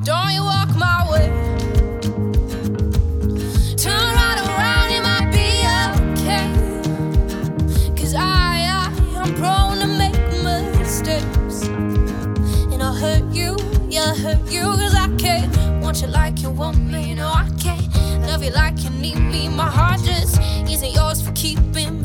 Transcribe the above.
Don't you walk my way. Turn right around, it might be okay. 'Cause I'm prone to make mistakes. And I'll hurt you, yeah, I'll hurt you. 'Cause I can't want you like you want me. No, I can't love you like you need me. My heart just isn't yours for keeping.